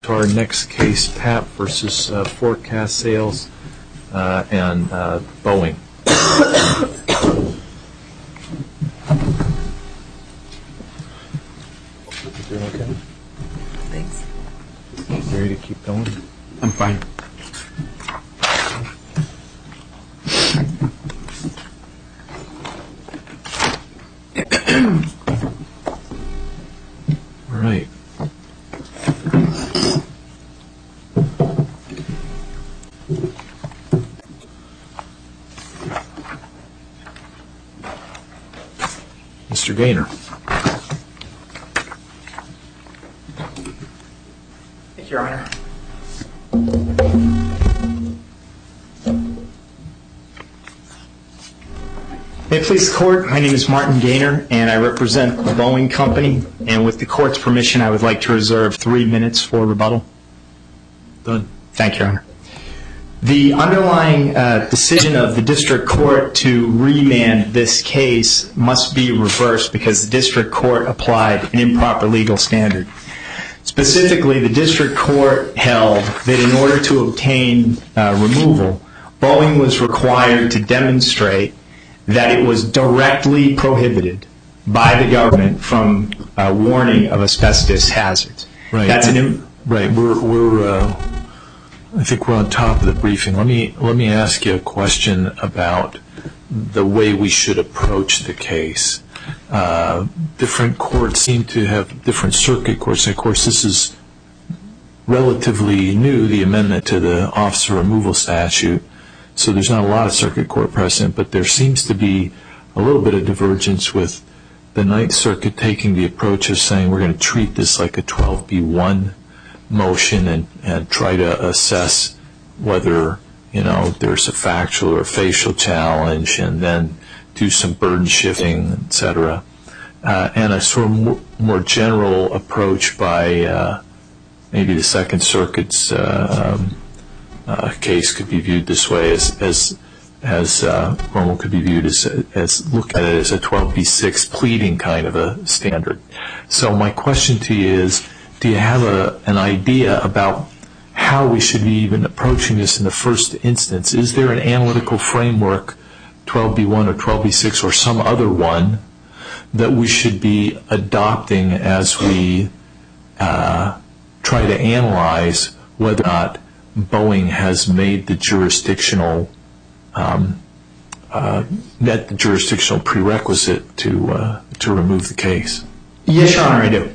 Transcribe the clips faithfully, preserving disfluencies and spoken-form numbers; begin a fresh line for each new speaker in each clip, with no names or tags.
To our next case, P A P versus uh, Forecast Sales uh, and uh, Boeing. You doing okay?
Thanks.
You ready to keep going?
I'm fine.
All right. Mister Gaynor.
Thank you, Your Honor. May it please the Court, my name is Martin Gaynor, and I represent the Boeing Company. And with the Court's permission, I would like to reserve three minutes for rebuttal.
Done.
Thank you, Your Honor. The underlying uh, decision of the District Court to remand this case must be reversed because the District Court applied an improper legal standard. Specifically, the District Court held that in order to obtain uh, removal, Boeing was required to demonstrate that it was directly prohibited by the government from uh, warning of asbestos hazards.
Right.
That's an im-
right. We're we're. Uh, I think we're on top of the briefing. Let me let me ask you a question about the way we should approach the case. Uh, different courts seem to have different circuit courts. Of course, this is relatively new, the amendment to the officer removal statute. So there's not a lot of circuit court precedent, but there seems to be a little bit of divergence with the Ninth Circuit taking the approach of saying we're going to treat this like a twelve B one motion and, and try to assess whether, you know, there's a factual or facial challenge and then do some burden shifting, et cetera. Uh, and a sort of more, more general approach by uh, maybe the Second Circuit's uh, um, uh, case could be viewed this way as as as uh, Romo could be viewed as as look at it as a twelve B six pleading kind of a standard. So my question to you is, do you have a, an idea about how we should be even approaching this in the first instance? Is there an analytical framework, twelve B one or twelve B six or some other one, that we should be adopting as we uh, try to analyze whether or not Boeing has made the jurisdictional um, uh, met the jurisdictional prerequisite to uh, to remove the case?
Yes, Your Honor, I do.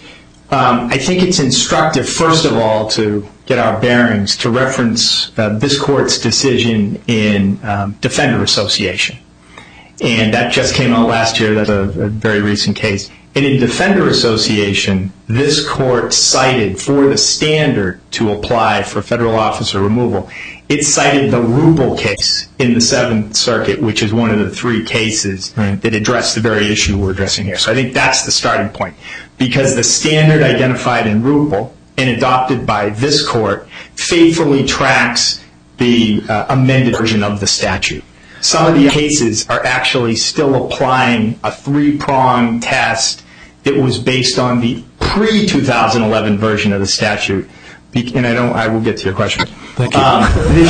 Um, I think it's instructive, first of all, to get our bearings, to reference uh, this Court's decision in um, Defender Association. And that just came out last year. That's a, a very recent case. And in Defender Association, this Court cited for the standard to apply for federal officer removal, it cited the Rubel case in the Seventh Circuit, which is one of the three cases right. that address the very issue we're addressing here. So I think that's the starting point. Because the standard identified in Rubel and adopted by this Court faithfully tracks the uh, amended version of the statute. Some of the cases are actually still applying a three-pronged test that was based on the pre two thousand eleven version of the statute. And I don't. I will get to your question.
Thank you.
Um,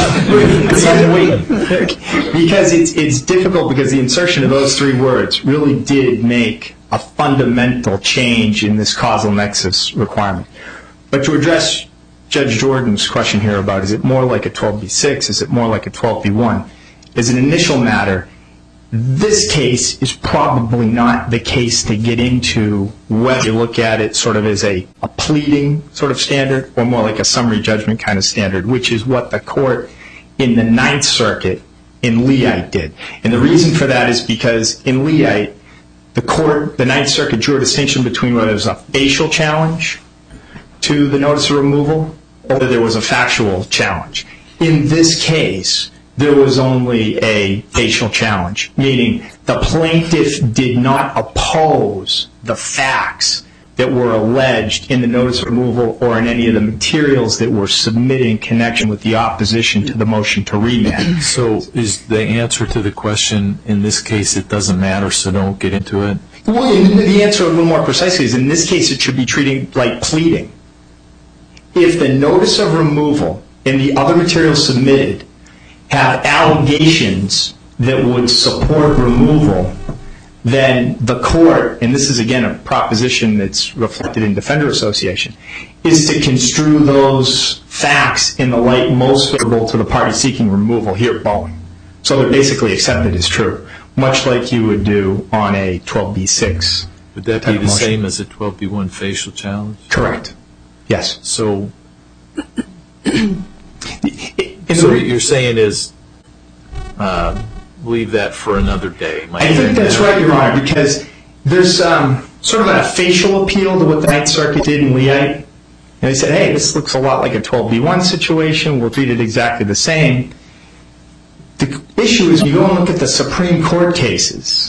because it's it's difficult because the insertion of those three words really did make a fundamental change in this causal nexus requirement. But to address Judge Jordan's question here about is it more like a twelve B six, is it more like a twelve B one, as an initial matter, this case is probably not the case to get into whether you look at it sort of as a, a pleading sort of standard or more like a summary judgment kind of standard, which is what the Court in the Ninth Circuit in Leite did. And the reason for that is because in Leite, the Court, the Ninth Circuit drew a distinction between whether it was a facial challenge to the notice of removal or whether there was a factual challenge. In this case, there was only a facial challenge, meaning the plaintiff did not oppose the facts that were alleged in the notice of removal or in any of the materials that were submitted in connection with the opposition to the motion to remand.
So is the answer to the question, in this case, it doesn't matter, so don't get into it?
Well, the answer a little more precisely is in this case it should be treated like pleading. if the notice of removal and the other materials submitted have allegations that would support removal, then the court, and this is again a proposition that's reflected in Defender Association, is to construe those facts in the light most favorable to the party seeking removal, here Boeing. So they're basically accepted as true, much like you would do on a twelve B six.
Would that be the same as a twelve B one facial challenge?
Correct. Yes.
So, so what you're saying is uh, leave that for another day.
I think that's right, Your Honor, because there's um, sort of a facial appeal to what the Ninth Circuit did in Leite. And they said, hey, this looks a lot like a twelve B one situation. We'll treat it exactly the same. The issue is, you go and look at the Supreme Court cases,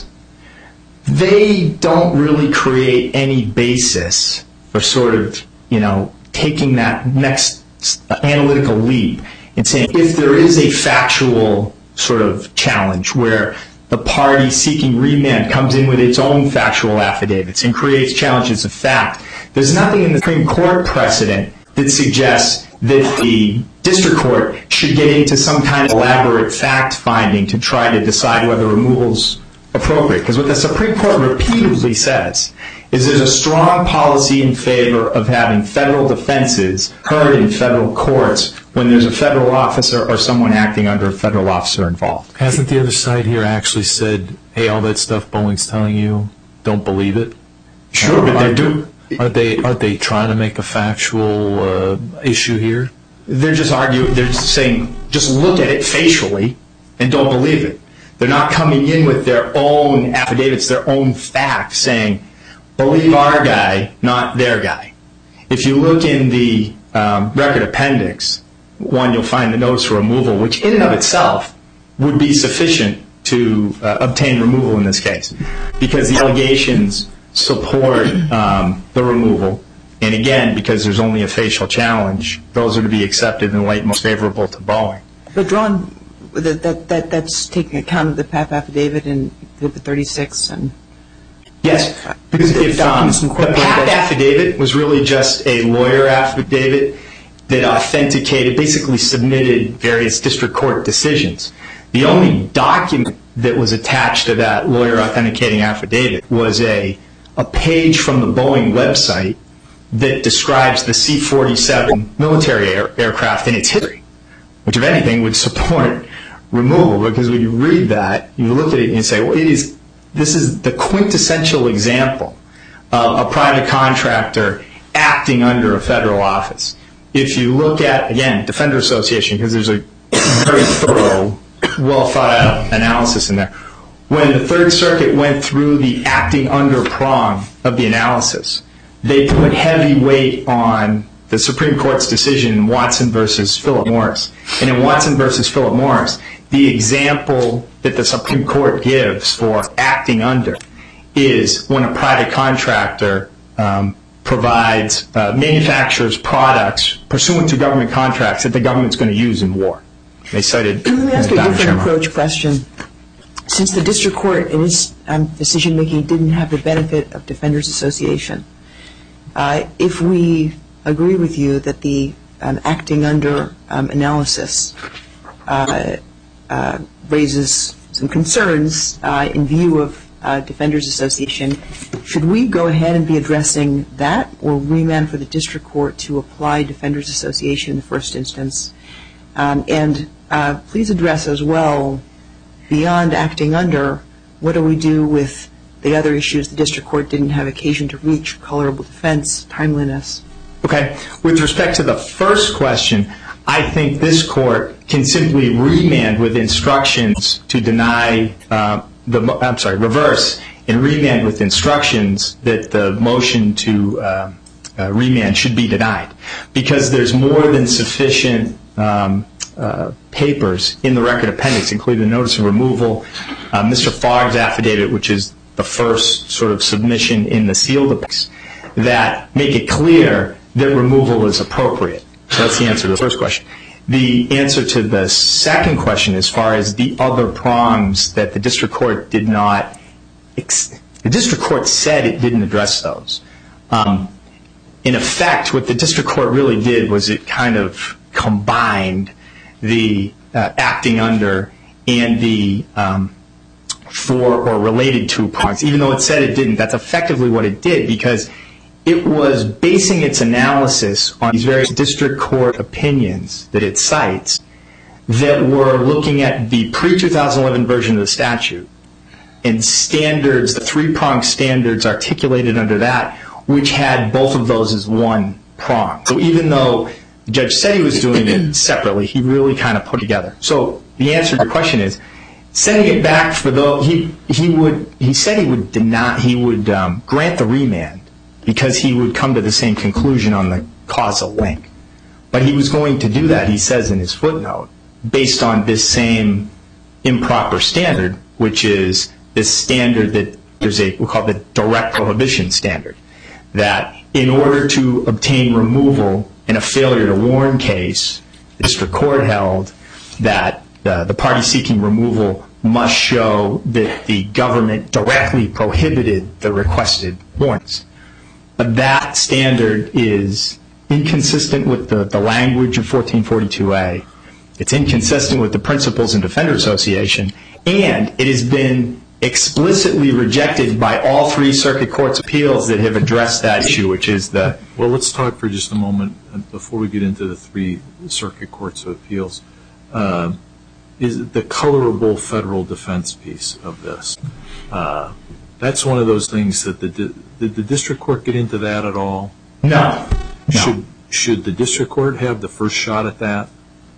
they don't really create any basis for sort of, you know, taking that next analytical leap and saying, if there is a factual sort of challenge where the party seeking remand comes in with its own factual affidavits and creates challenges of fact, there's nothing in the Supreme Court precedent that suggests that the district court should get into some kind of elaborate fact-finding to try to decide whether removal's appropriate. Because what the Supreme Court repeatedly says is there's a strong policy in favor of having federal defenses heard in federal courts when there's a federal officer or someone acting under a federal officer involved.
Hasn't the other side here actually said, hey, all that stuff Boeing's telling you, don't believe it?
Sure, but they do.
Are they, are they trying to make a factual uh, issue here?
They're just arguing, they're just saying, just look at it facially and don't believe it. They're not coming in with their own affidavits, their own facts, saying, believe our guy, not their guy. If you look in the um, record appendix, one, you'll find the notice of removal, which in and of itself would be sufficient to uh, obtain removal in this case, because the allegations support um, the removal. And again, because there's only a facial challenge, those are to be accepted in the light most favorable to Boeing.
But Ron, that, that, that, that's taking account of the P A P affidavit and the thirty-six and...
Yes, because if um, the P A P affidavit was really just a lawyer affidavit that authenticated, basically submitted various district court decisions. The only document that was attached to that lawyer authenticating affidavit was a, a page from the Boeing website that describes the C forty-seven military air, aircraft and its history, which if anything would support removal, because when you read that, you look at it and you say, well, it is, this is the quintessential example of a private contractor acting under a federal office. If you look at, again, Defender Association, because there's a very thorough, well thought out analysis in there, when the Third Circuit went through the acting under prong of the analysis, they put heavy weight on the Supreme Court's decision in Watson versus Philip Morris. And in Watson versus Philip Morris, the example that the Supreme Court gives for acting under is when a private contractor um, provides, uh, manufactures products pursuant to government contracts that the government's going to use in war. They cited...
Let me ask you a different approach question. Since the district court in its um, decision-making didn't have the benefit of Defenders Association, uh, if we agree with you that the um, acting under um, analysis uh, uh, raises some concerns uh, in view of uh, Defenders Association, should we go ahead and be addressing that or remand for the district court to apply Defenders Association in the first instance? Um, and uh, please address as well, beyond acting under, what do we do with the other issues the district court didn't have occasion to reach, colorable defense, timeliness?
Okay. With respect to the first question, I think this court can simply remand with instructions to deny uh, the, I'm sorry, reverse and remand with instructions that the motion to uh, uh, remand should be denied, because there's more than sufficient um, uh, papers in the record appendix, including the notice of removal, uh, Mister Fogg's affidavit, which is the first sort of submission in the sealed appendix, that make it clear that removal is appropriate. So that's the answer to the first question. The answer to the second question, as far as the other prongs that the district court did not, ex- the district court said it didn't address those. Um, in effect, what the district court really did was it kind of combined the uh, acting under and the um, for or related to prongs. Even though it said it didn't, that's effectively what it did, because it was basing its analysis on these various district court opinions that it cites that were looking at the pre two thousand eleven version of the statute and standards, the three-prong standards articulated under that, which had both of those as one prong. So even though the judge said he was doing it separately, he really kind of put it together. So the answer to your question is, sending it back for the he he would he said he would deny he would um, grant the remand because he would come to the same conclusion on the causal link, but he was going to do that, he says in his footnote, based on this same improper standard, which is this standard that there's a we call the direct prohibition standard, that in order to obtain removal in a failure to warn case, the district court held that the, the party seeking removal must show that the government directly prohibited the requested warnings. But that standard is inconsistent with the, the language of fourteen forty-two A. It's inconsistent with the Principals and Defender Association, and it has been explicitly rejected by all three circuit courts' appeals that have addressed that issue, which is the...
Well, let's talk for just a moment, before we get into the three circuit courts of appeals, uh, is the colorable federal defense piece of this. Uh, that's one of those things that the... Did the district court get into that at all?
No.
Should, should the district court have the first shot at that?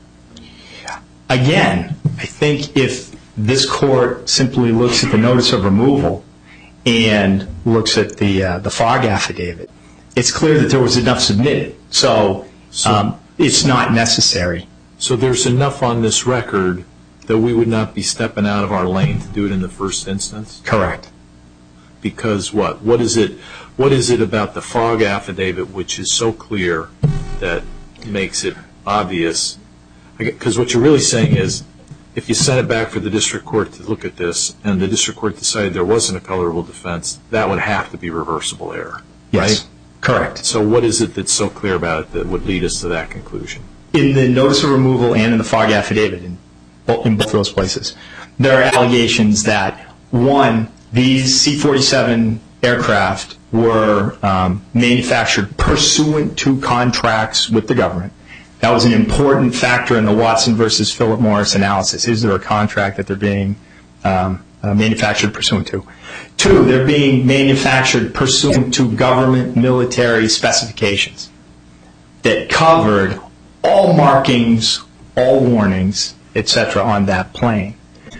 Again, I think if this court simply looks at the notice of removal and looks at the uh, the Fogg affidavit, it's clear that there was enough submitted. So, so um, it's not necessary.
So there's enough on this record that we would not be stepping out of our lane to do it in the first instance?
Correct.
Because what? What is it, what is it about the Fogg affidavit which is so clear that makes it obvious? Because what you're really saying is, if you sent it back for the district court to look at this and the district court decided there wasn't a colorable defense, that would have to be reversible error,
yes,
right?
Correct.
So what is it that's so clear about it that would lead us to that conclusion?
In the notice of removal and in the Fogg affidavit, in both, in both those places, there are allegations that, one, these C forty-seven aircraft were um, manufactured pursuant to contracts with the government. That was an important factor in the Watson versus Philip Morris analysis. Is there a contract that they're being um, uh, manufactured pursuant to? Two, they're being manufactured pursuant to government military specifications that covered all markings, all warnings, et cetera on that plane.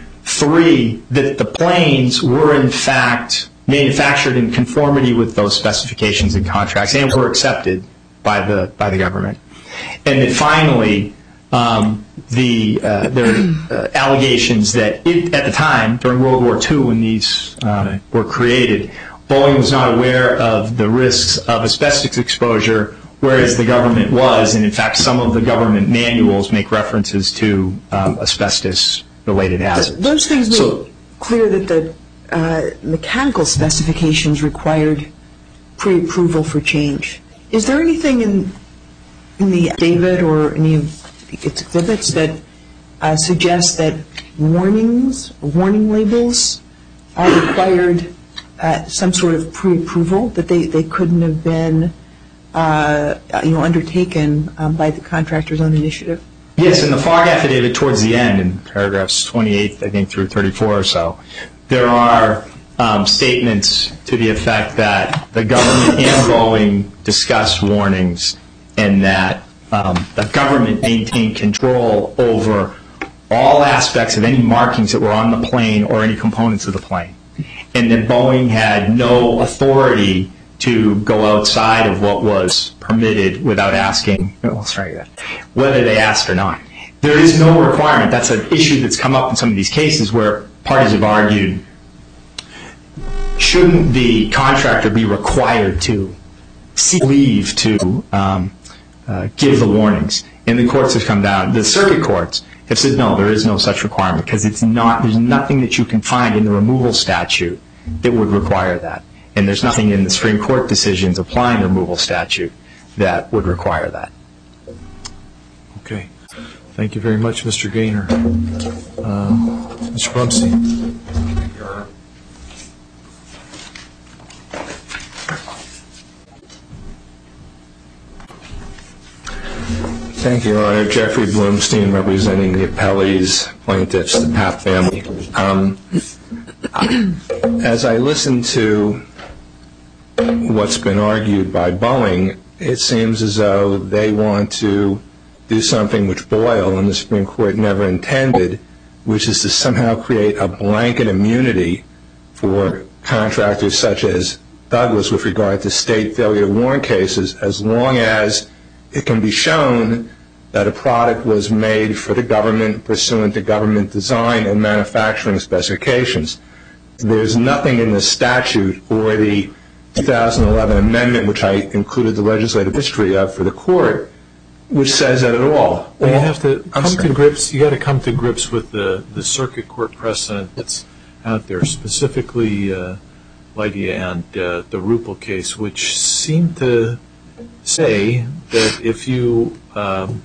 Three, that the planes were in fact manufactured in conformity with those specifications and contracts and were accepted by the by the government. And then finally, um, the uh, there are uh, allegations that it, at the time, during World War Two, when these um, were created, Boeing was not aware of the risks of asbestos exposure, whereas the government was, and in fact some of the government manuals make references to um, asbestos-related hazards.
Those things make
so,
clear that the uh, mechanical specifications required pre-approval for change. Is there anything in in the affidavit or any of its exhibits that uh, suggest that warnings, warning labels are required uh, some sort of pre-approval, that they, they couldn't have been uh, you know, undertaken um, by the contractor's own initiative?
Yes, in the Fogg affidavit towards the end, in paragraphs twenty-eight, I think, through thirty-four or so, there are um, statements to the effect that the government and Boeing discussed warnings and that um, the government maintained control over all aspects of any markings that were on the plane or any components of the plane, and that Boeing had no authority to go outside of what was permitted without asking, well, let's try that, whether they asked or not. There is no requirement. That's an issue that's come up in some of these cases where parties have argued, shouldn't the contractor be required to seek leave to um, uh, give the warnings? And the courts have come down. The circuit courts have said, no, there is no such requirement because it's not. There's nothing that you can find in the removal statute that would require that. And there's nothing in the Supreme Court decisions applying the removal statute that would require that.
Okay. Thank you very much, Mister Gaynor. Uh, Mister Blumstein.
Thank you, Your Honor. Jeffrey Blumstein, representing the appellees, plaintiffs, the Papp family. Um, as I listen to what's been argued by Boeing, it seems as though they want to do something which Boyle and the Supreme Court never intended, which is to somehow create a blanket immunity for contractors such as Douglas with regard to state failure to warn cases, as long as it can be shown that a product was made for the government pursuant to government design and manufacturing specifications. There's nothing in the statute or the two thousand eleven amendment, which I included the legislative history of for the court, which says that at all.
Well, you have to come to grips. You got to come to grips with the, the circuit court precedent that's out there, specifically uh, Lydia and uh, the Rupel case, which seem to say that if you um,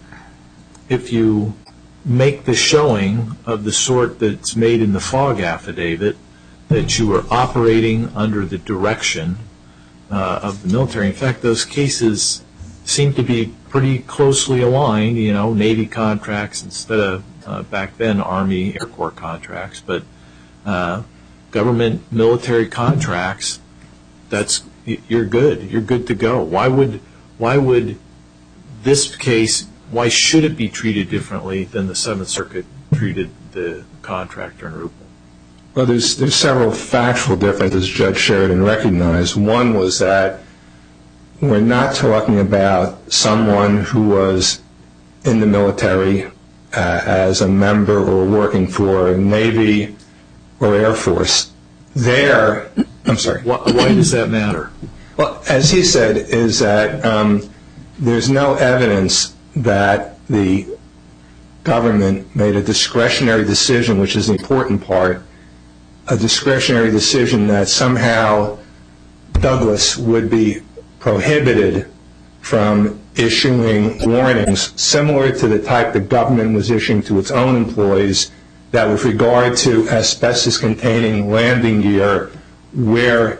if you make the showing of the sort that's made in the Fogg affidavit, that you are operating under the direction uh, of the military. In fact, those cases seem to be pretty closely aligned, you know, Navy contracts instead of uh, back then Army Air Corps contracts, but uh, government military contracts, that's you're good. You're good to go. Why would why would this case, why should it be treated differently than the Seventh Circuit treated the contractor in Rupel?
Well, there's, there's several factual differences Judge Sheridan recognized. One was that we're not talking about someone who was in the military uh, as a member or working for Navy or Air Force. There, I'm sorry.
Why, why does that matter?
Well, as he said, is that um, there's no evidence that the government made a discretionary decision, which is the important part, a discretionary decision that somehow Douglas would be prohibited from issuing warnings similar to the type the government was issuing to its own employees, that with regard to asbestos-containing landing gear, where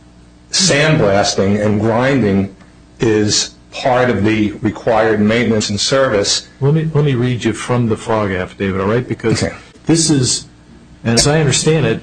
sandblasting and grinding is part of the required maintenance and service.
Let me let me read you from the Fogg affidavit, all right? Because
okay.
This is, and as I understand it,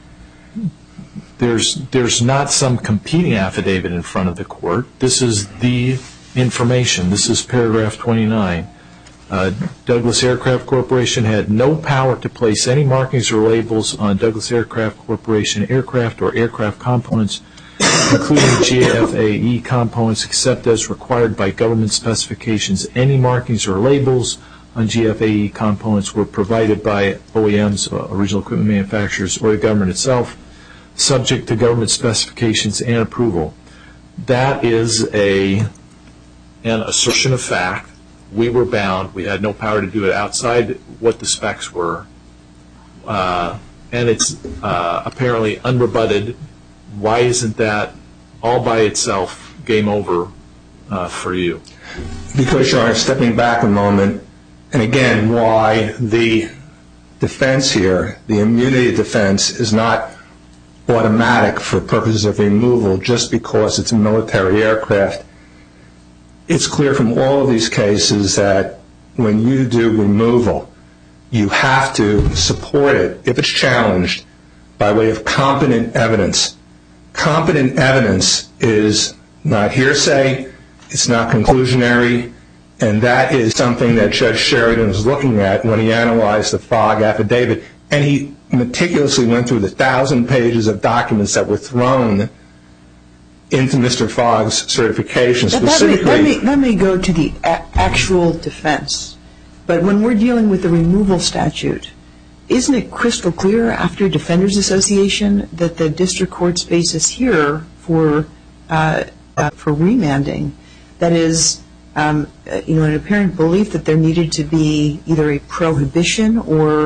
there's there's not some competing affidavit in front of the court. This is the information. This is paragraph twenty-nine. Uh, Douglas Aircraft Corporation had no power to place any markings or labels on Douglas Aircraft Corporation aircraft or aircraft components, including G F A E components, except as required by government specifications. Any markings or labels on G F A E components were provided by O E Ms, uh, original equipment manufacturers, or the government itself, subject to government specifications and approval. That is a an assertion of fact. We were bound. We had no power to do it outside what the specs were. Uh, and it's uh, apparently unrebutted. Why isn't that all by itself game over uh, for you?
Because, Your Honor, stepping back a moment, and again, why the defense here, the immunity defense, is not automatic for purposes of removal just because it's a military aircraft. It's clear from all of these cases that when you do removal, you have to support it, if it's challenged, by way of competent evidence. Competent evidence is not hearsay, it's not conclusionary, and that is something that Judge Sheridan was looking at when he analyzed the Fogg affidavit. And he meticulously went through the thousand pages of documents that were thrown into Mister Fogg's certification. Specifically,
let me, let me, let me go to the a- actual defense. But when we're dealing with the removal statute, isn't it crystal clear after Defenders Association that the district court's basis here for uh, uh, for remanding, that is, um, uh, you know, an apparent belief that there needed to be either a prohibition or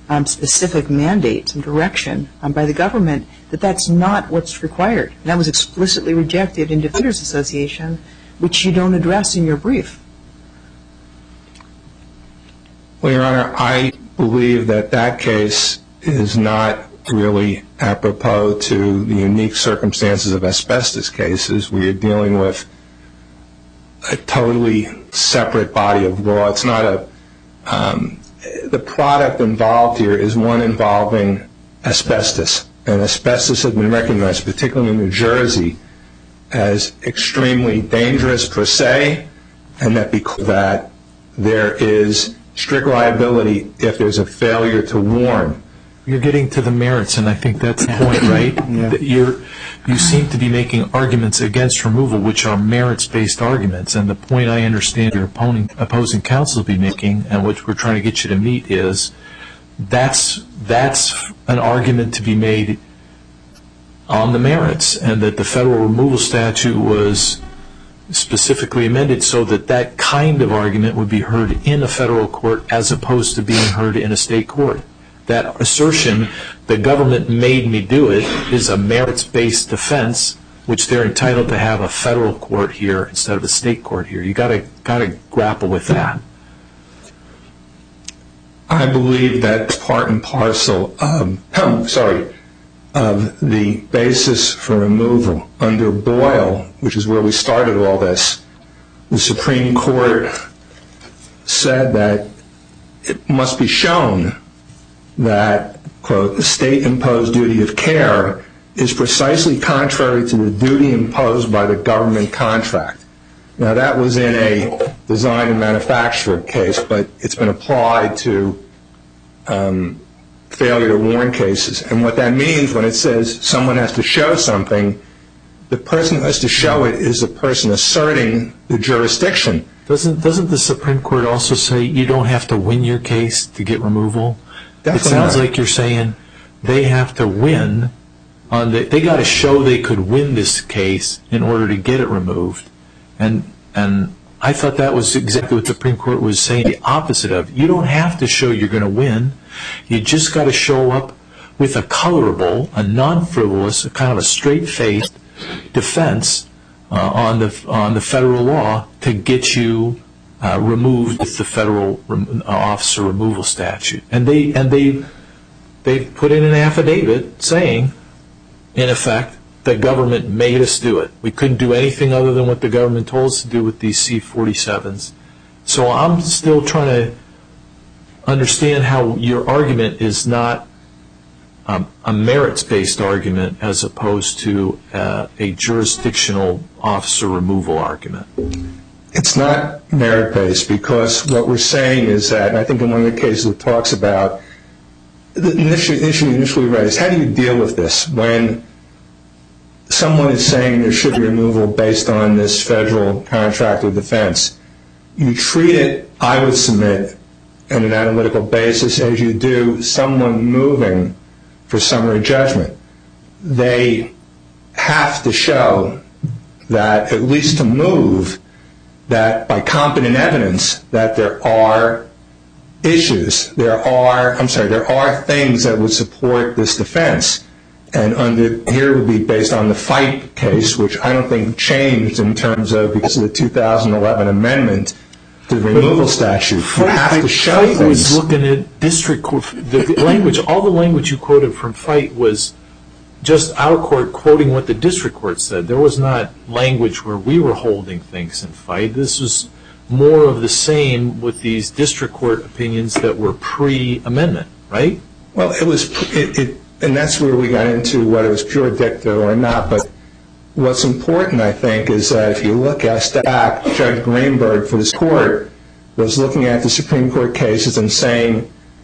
um, specific mandate, some direction um, by the government, that that's not what's required. And that was explicitly rejected in Defenders Association, which you don't address in your brief.
Well, Your Honor, I believe that that case is not really apropos to the unique circumstances of asbestos cases. We are dealing with a totally separate body of law. It's not a, um, the product involved here is one involving asbestos. And asbestos has been recognized, particularly in New Jersey, as extremely dangerous per se, and that because of that there is strict liability if there's a failure to warn.
You're getting to the merits, and I think that's the point, right? Yeah. You're, you seem to be making arguments against removal, which are merits-based arguments, and the point I understand your opposing, opposing counsel be making, and which we're trying to get you to meet, is that's, that's an argument to be made on the merits, and that the federal removal statute was specifically amended so that that kind of argument would be heard in a federal court as opposed to being heard in a state court. That assertion, the government made me do it, is a merits-based defense, which they're entitled to have a federal court here instead of a state court here. You gotta gotta grapple with that.
I believe that's part and parcel of, um, sorry, of the basis for removal. Under Boyle, which is where we started all this, the Supreme Court said that it must be shown that, quote, the state-imposed duty of care is precisely contrary to the duty imposed by the government contract. Now, that was in a design and manufacture case, but it's been applied to um, failure to warn cases. And what that means when it says someone has to show something, the person who has to show it is the person asserting the jurisdiction.
Doesn't, doesn't the Supreme Court also say you don't have to win your case to get removal? Definitely it sounds not. Like you're saying they have to win on the, they got to show they could win this case in order to get it removed. And and I thought that was exactly what the Supreme Court was saying, the opposite of. You don't have to show you're going to win. You just got to show up with a colorable, a non-frivolous, a kind of a straight-faced defense uh, on the on the federal law to get you Uh, removed with the federal rem- uh, officer removal statute, and they and they they put in an affidavit saying, in effect, the government made us do it. We couldn't do anything other than what the government told us to do with these C forty-sevens. So I'm still trying to understand how your argument is not um, a merits-based argument as opposed to uh, a jurisdictional officer removal argument.
It's not merit-based because what we're saying is that, and I think in one of the cases it talks about, the issue, issue initially raised, how do you deal with this when someone is saying there should be removal based on this federal contract of defense? You treat it, I would submit, on an analytical basis as you do someone moving for summary judgment. They have to show that, at least to move, that by competent evidence that there are issues, there are, I'm sorry, there are things that would support this defense. And under here would be based on the Fight case, which I don't think changed in terms of, because of the two thousand eleven amendment to the removal statute. You have to show things.
Fight was looking at district court, the language, all the language you quoted from Fight was just our court quoting what the district court said. There was not language where we were holding things in Fight. This was more of the same with these district court opinions that were pre-amendment, right?
Well, it was, it, it, and that's where we got into whether it was pure dicta or not. But what's important, I think, is that if you look at step back, Judge Greenberg for this court was looking at the Supreme Court cases and saying,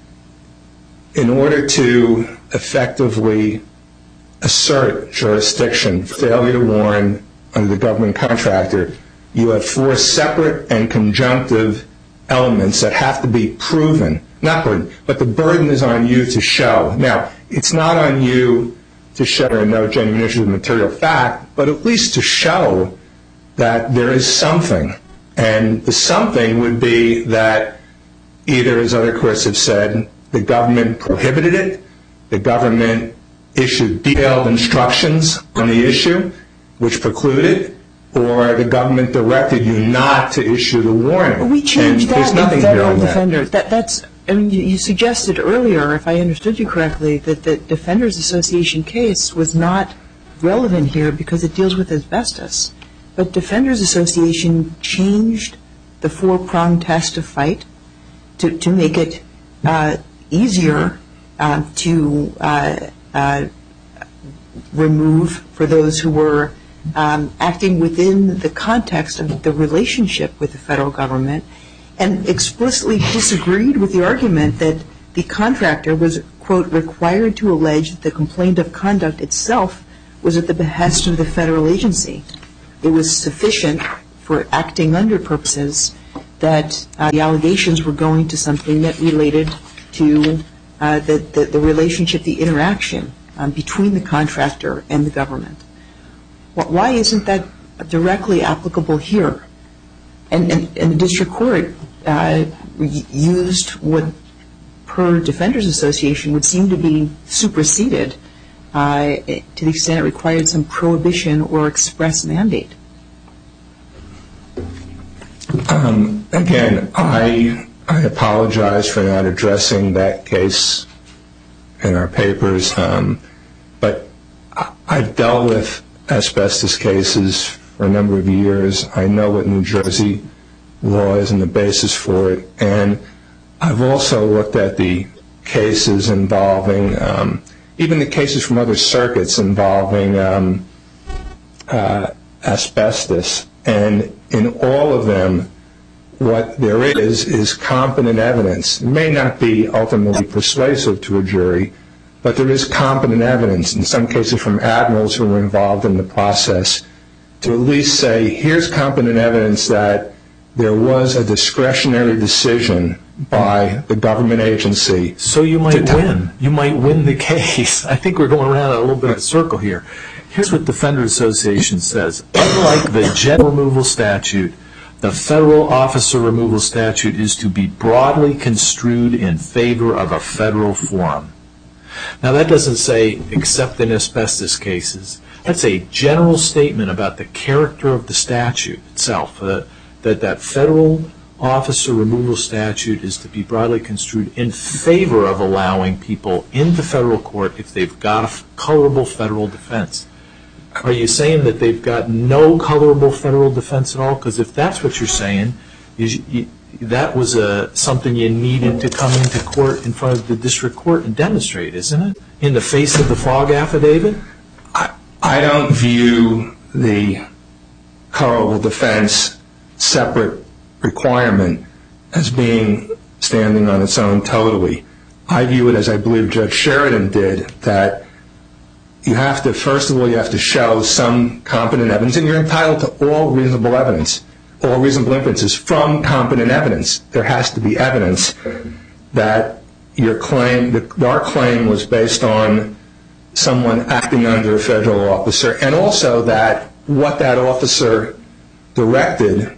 in order to effectively assert jurisdiction, failure to warn under the government contractor, you have four separate and conjunctive elements that have to be proven. Not burden, but the burden is on you to show. Now, it's not on you to show there are no genuine issues of material fact, but at least to show that there is something. And the something would be that either, as other courts have said, the government prohibited it, the government issued detailed instructions on the issue, which precluded, or the government directed you not to issue the warning.
We changed
and
that in federal defenders.
That.
That, that's, I mean, you suggested earlier, if I understood you correctly, that the Defenders Association case was not relevant here because it deals with asbestos. But Defenders Association changed the four-pronged test of fight to, to make it uh, easier uh, to uh, uh, remove for those who were um, acting within the context of the relationship with the federal government, and explicitly disagreed with the argument that the contractor was, quote, required to allege that the complaint of conduct itself was at the behest of the federal agency. It was sufficient for acting under purposes that uh, the allegations were going to something that related to uh, the, the, the relationship, the interaction um, between the contractor and the government. Well, why isn't that directly applicable here? And, and, and the district court uh, used what, per Defenders Association, would seem to be superseded uh, to the extent it required some prohibition or express mandate.
Um, again, I, I apologize for not addressing that case in our papers, um, but I, I've dealt with asbestos cases for a number of years. I know what New Jersey law is and the basis for it, and I've also looked at the cases involving, um, even the cases from other circuits involving um, uh, asbestos, and in all of them, what there is is competent evidence. It may not be ultimately persuasive to a jury, but there is competent evidence, in some cases from admirals who were involved in the process, to at least say, here's competent evidence that there was a discretionary decision by the government agency.
So you might win. You might win the case. I think we're going around a little bit of a circle here. Here's what Defenders Association says. Unlike the general removal statute, the federal officer removal statute is to be broadly construed in favor of a federal forum. Now that doesn't say except in asbestos cases. That's a general statement about the character of the statute itself, uh, that that federal officer removal statute is to be broadly construed in favor of allowing people into federal court if they've got a colorable federal defense. Are you saying that they've got no colorable federal defense at all? Because if that's what you're saying, you, you, that was a, something you needed to come into court in front of the district court and demonstrate, isn't it? In the face of the Fogg affidavit?
I, I don't view the colorable defense separate requirement as being standing on its own totally. I view it as I believe Judge Sheridan did, that you have to, first of all, you have to show some competent evidence, and you're entitled to all reasonable evidence, all reasonable inferences from competent evidence. There has to be evidence that your claim, that our claim was based on someone acting under a federal officer, and also that what that officer directed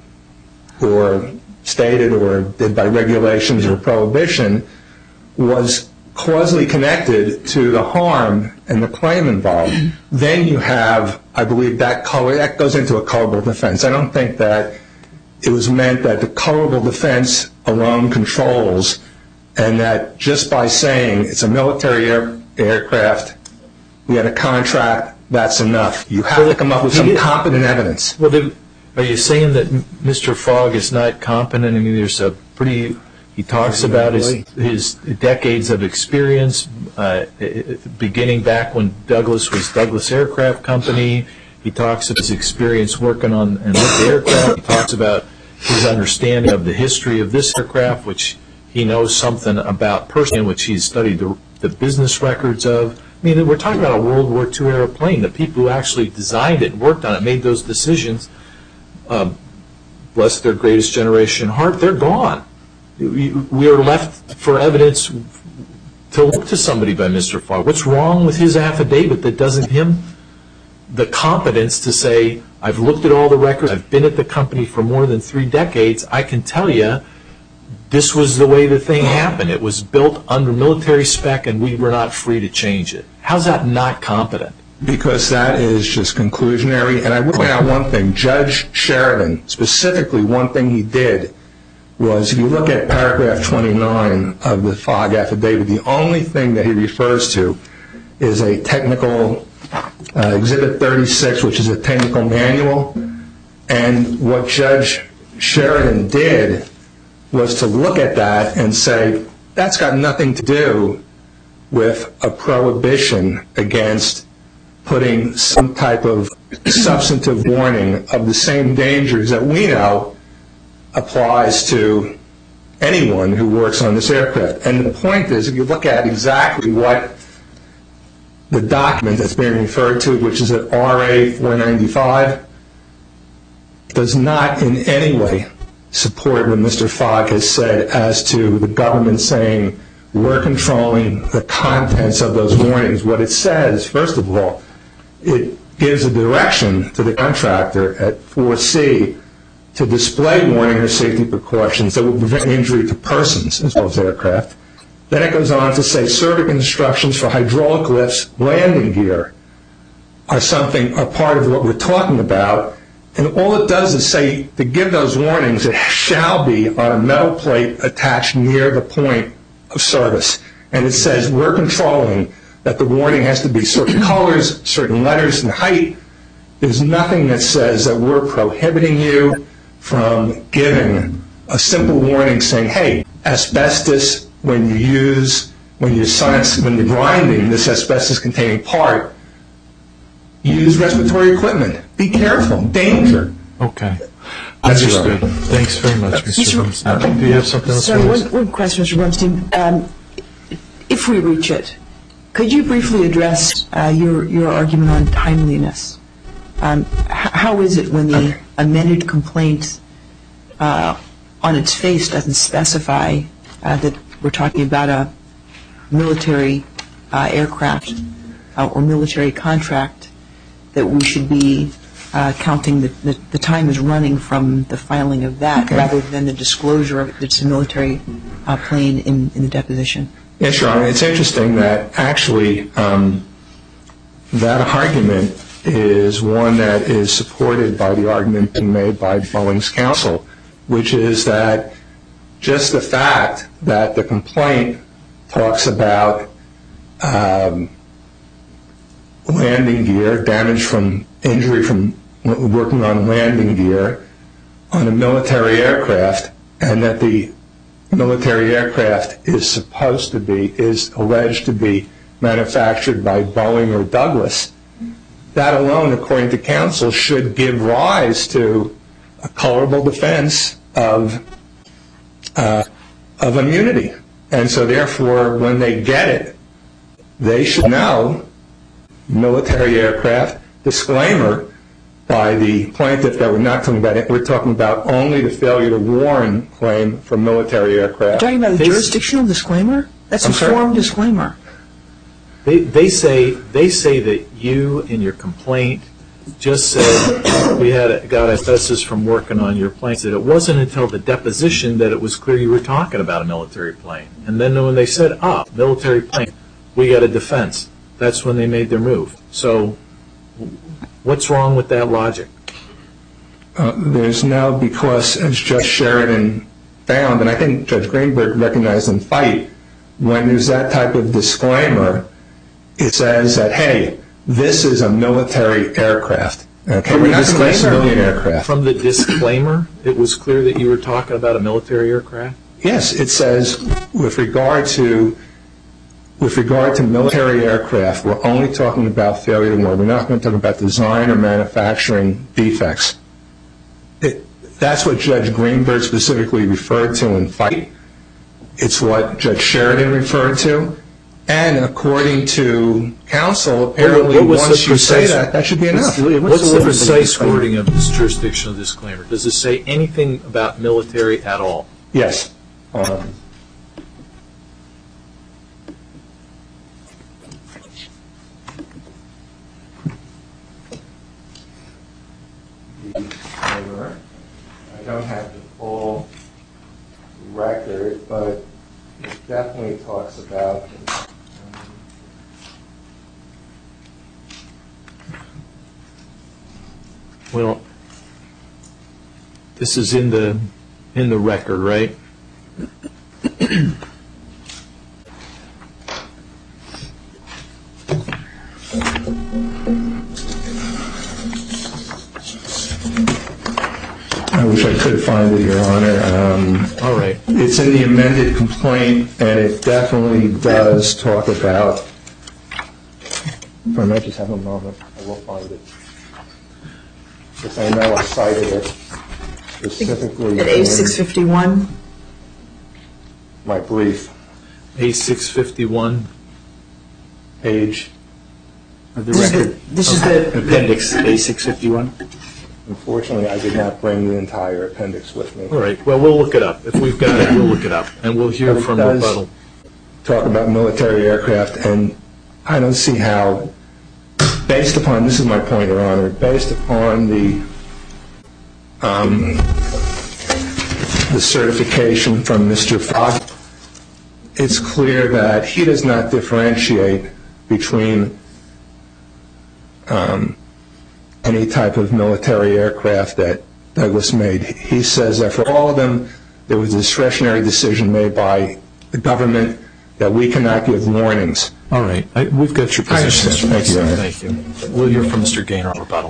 or stated or did by regulations or prohibition was causally connected to the harm and the claim involved. Then you have, I believe, that color, that goes into a colorable defense. I don't think that it was meant that the colorable defense alone controls, and that just by saying it's a military air, aircraft, we had a contract, that's enough. You have to come up with some competent evidence.
Well, they, are you saying that Mister Fogg is not competent? I mean, there's a pretty, he talks about his, his decades of experience, uh, beginning back when Douglas was Douglas Aircraft Company. He talks of his experience working on and with the aircraft. He talks about his understanding of the history of this aircraft, which he knows something about personally, which he's studied the, the business records of. I mean, we're talking about a World War Two airplane. The people who actually designed it and worked on it, made those decisions, um, bless their greatest generation heart, they're gone. We are left for evidence to look to somebody by Mister Fogg. What's wrong with his affidavit that doesn't give him the competence to say, I've looked at all the records, I've been at the company for more than three decades, I can tell you this was the way the thing happened. It was built under military spec and we were not free to change it. How's that not competent?
Because that is just conclusionary. And I will point out one thing. Judge Sheridan, specifically one thing he did was, if you look at paragraph twenty-nine of the Fogg affidavit, the only thing that he refers to is a technical uh, Exhibit thirty-six, which is a technical manual. And what Judge Sheridan did was to look at that and say, that's got nothing to do with a prohibition against putting some type of substantive warning of the same dangers that we know applies to anyone who works on this aircraft. And the point is, if you look at exactly what the document that's being referred to, which is at R A four ninety-five, does not in any way support what Mister Fogg has said as to the government saying we're controlling the contents of those warnings. What it says, first of all, it gives a direction to the contractor at four C to display warning or safety precautions that will prevent injury to persons as well as aircraft. Then it goes on to say serving instructions for hydraulic lifts, landing gear are something, are part of what we're talking about. And all it does is say to give those warnings, it shall be on a metal plate attached near the point of service. And it says we're controlling that the warning has to be certain colors, certain letters and height. There's nothing that says that we're prohibiting you from giving a simple warning saying, hey, asbestos, when you use, when you're, science, when you're grinding this asbestos-containing part, use respiratory equipment. Be careful. Danger.
Okay.
That's
Understood.
right.
Thanks very much, Mister Blumstein. Do you have something else?
Sorry, one, one question, Mister Blumstein. Um, if we reach it, could you briefly address uh, your, your argument on timeliness? Um, h- how is it when the amended complaint uh, on its face doesn't specify uh, that we're talking about a military uh, aircraft uh, or military contract, that we should be uh, counting the, the, the time is running from the filing of that okay. rather than the disclosure of it's a military uh, plane in, in the deposition?
Yes, Your Honor. It's interesting that actually um, that argument is one that is supported by the argument being made by Boeing's counsel, which is that just the fact that the complaint talks about um, landing gear, damage from injury from working on landing gear on a military aircraft, and that the military aircraft is supposed to be, is alleged to be manufactured by Boeing or Douglas, that alone, according to counsel, should give rise to a colorable defense of uh, of immunity. And so therefore, when they get it, they should know military aircraft, disclaimer by the plaintiff that we're not talking about it, we're talking about only the failure to warn claim for military aircraft.
You're talking about a jurisdictional disclaimer? That's
I'm
a
sorry?
form disclaimer.
They, they say they say that you in your complaint just said we had got asbestos from working on your plane. That it wasn't until the deposition that it was clear you were talking about a military plane. And then when they said, ah, military plane, we got a defense, that's when they made their move. So what's wrong with that logic?
Uh, there's no, because as Judge Sheridan found, and I think Judge Greenberg recognized in Fight, when there's that type of disclaimer, it says that, hey, this is a military aircraft. Okay, we're not talking about civilian aircraft.
From the disclaimer, it was clear that you were talking about a military aircraft?
Yes, it says with regard to with regard to military aircraft, we're only talking about failure to warn. We're not going to talk about design or manufacturing defects. It, that's what Judge Greenberg specifically referred to in Fight. It's what Judge Sheridan referred to. And according to counsel, apparently once you say that, that should be enough.
What's the precise wording of this jurisdictional disclaimer? Does it say anything about military at all?
Yes. Um, I don't have the full record. accurate, but it definitely talks about. Um,
Well, this is in the in the record, right?
I wish I could find it, Your Honor. Um,
All right.
It's in the amended complaint, and it definitely does talk about. If I might just have a moment, I will find it. Because I know I cited it specifically
At A six fifty-one?
my brief
A six fifty-one.
page.
Of the
This is
record.
the- this is the-
Appendix A six fifty-one.
Unfortunately, I did not bring the entire appendix with me.
All right. Well, we'll look it up. If we've got it, we'll look it up, and we'll hear
But it
from
does
rebuttal.
Talk about military aircraft, and I don't see how, based upon, this is my point, Your Honor, based upon the um, the certification from Mister Fogg, it's clear that he does not differentiate between um, any type of military aircraft that Douglas made. He says that for all of them, there was a discretionary decision made by the government that we cannot give warnings.
All right. I, we've got your
I
position.
understand. Thank you, Your Honor.
Thank you. We'll hear from Mister Gaynor on rebuttal.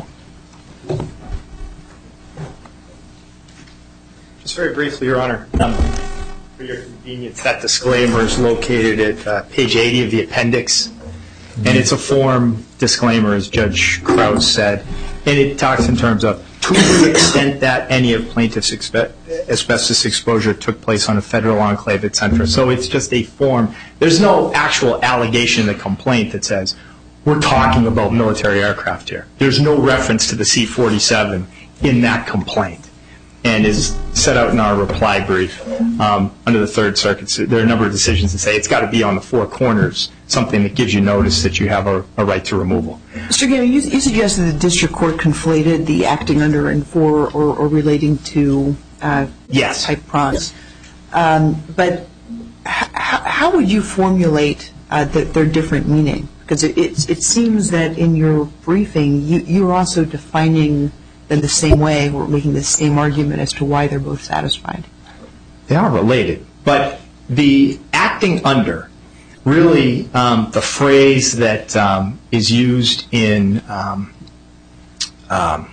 Just very briefly, Your Honor, um, for your convenience, that disclaimer is located at uh, page eighty of the appendix, and it's a form disclaimer, as Judge Krause said, and it talks in terms of to the extent that any of plaintiff's expe- asbestos exposure took place on a federal enclave, et cetera. So it's just a form. There's no actual allegation in the complaint that says, we're talking about military aircraft here. There's no reference to the C forty-seven in that complaint, and is set out in our reply brief um, under the Third Circuit. So there are a number of decisions that say it's got to be on the four corners, something that gives you notice that you have a, a right to removal.
Mister Gaynor, you, you suggested the district court conflated the acting under and for or, or relating to uh,
Yes.
type prongs. Um, but h- how would you formulate uh, the, their different meaning? Because it, it, it seems that in your briefing, you, you're also defining them the same way, or making the same argument as to why they're both satisfied.
They are related, but the acting under, really um, the phrase that um, is used in, um, um,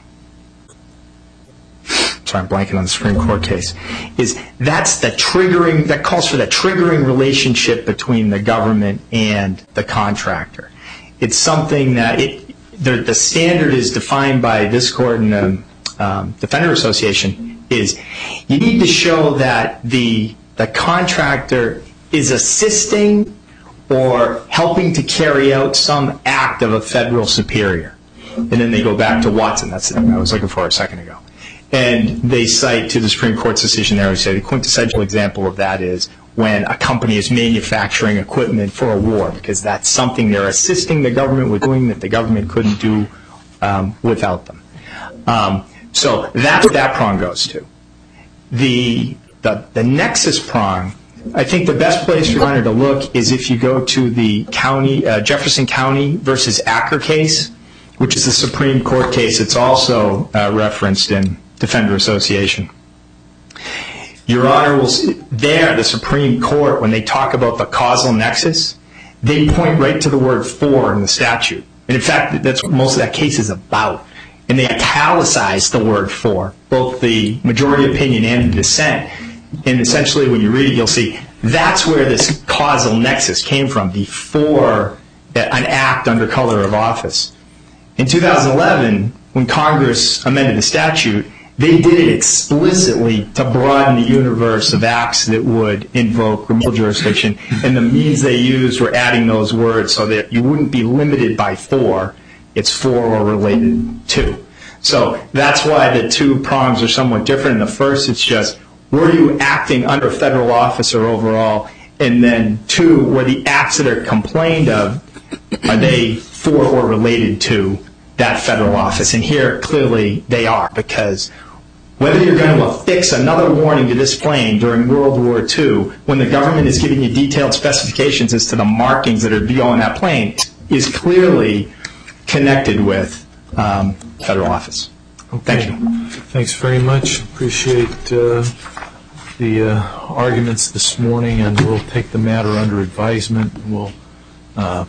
sorry, I'm blanking on the Supreme Court case, is that's the triggering, that calls for the triggering relationship between the government and the contractor. It's something that it, the, the standard is defined by this court and the um, Defender Association is you need to show that the the contractor is assisting or helping to carry out some act of a federal superior. And then they go back to Watson. That's the thing I was looking for a second ago. And they cite to the Supreme Court's decision there, they say the quintessential example of that is when a company is manufacturing equipment for a war, because that's something they're assisting the government with doing that the government couldn't do um, without them. Um, so that's what that prong goes to. The, the, the nexus prong, I think the best place for you to look is if you go to the county, uh, Jefferson County versus Acker case, which is a Supreme Court case. It's also uh, referenced in Defender Association. Your Honor, will see there, the Supreme Court, when they talk about the causal nexus, they point right to the word for in the statute. And in fact, that's what most of that case is about. And they italicize the word for, both the majority opinion and the dissent. And essentially, when you read it, you'll see that's where this causal nexus came from, the for an act under color of office. In two thousand eleven, when Congress amended the statute, they did it explicitly to broaden the universe of acts that would invoke removal jurisdiction, and the means they used were adding those words so that you wouldn't be limited by for, it's for or related to. So that's why the two prongs are somewhat different. In the first, it's just, were you acting under a federal officer overall? And then two, were the acts that are complained of, are they for or related to that federal office? And here, clearly, they are, because Whether you're going to affix another warning to this plane during World War Two when the government is giving you detailed specifications as to the markings that are to be on that plane is clearly connected with um, federal office.
Okay.
Thank you.
Thanks very much. Appreciate uh, the uh, arguments this morning, and we'll take the matter under advisement. We'll uh,